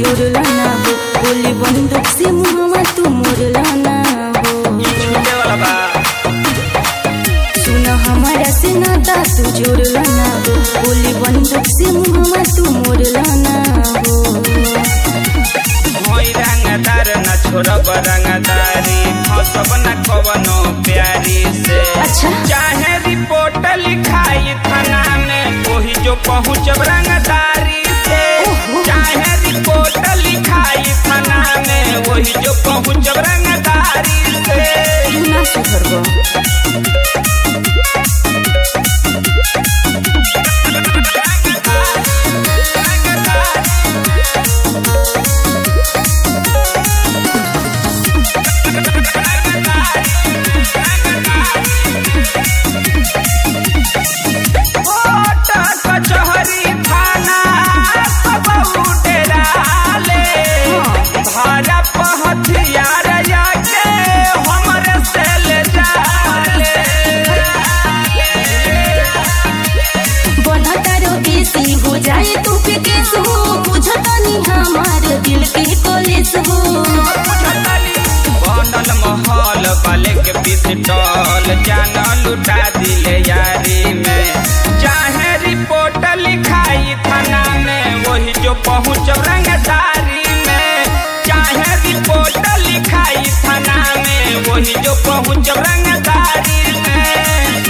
जोड़ला ना हो, गोली बंदूक से मुहवा तू मोड़ला ना हो। सुना हमारा से नाता तू जोड़ला ना हो, गोली बंदूक से मुहवा तू मोड़ला ना हो। रंगदार न छोड़ब रंगदारी, फसब न कवनो प्यारी से। अच्छा चाहे रिपोर्ट लिखाई थाना में, वही जो पहुँचब रंगदारी से। चाहे रिपोर्ट लिखाई थाना में, वही जो पहुँचब रंगदारी से। ना सुधरबो बनल महल वाले के पिस्टल, जान लुटा दिले यारी में। चाहे रिपोर्ट लिखाई थाना में, वही जो पहुँचब रंगदारी में। चाहे रिपोर्ट लिखाई थाना में, वही जो पहुँचब रंगदारी में।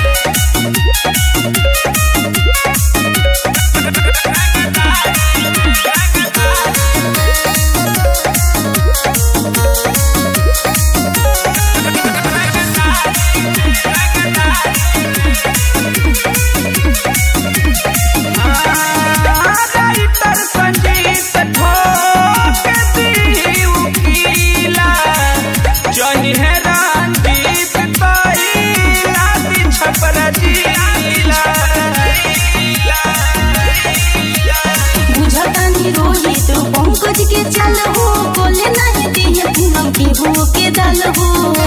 पंकज के चल हो, बोले नहीं दिए पूनम की हो के दल हो।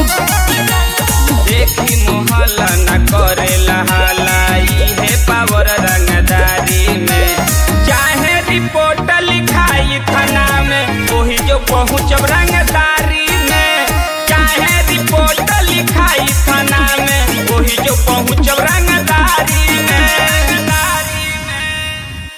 देखी मोहल्ला न करे लहाला, है पावर रंगदारी में। चाहे रिपोर्ट लिखाई थाना में, वही जो पहुँचब रंगदारी में। चाहे रिपोर्ट लिखाई थाना में, वही जो पहुँचब रंग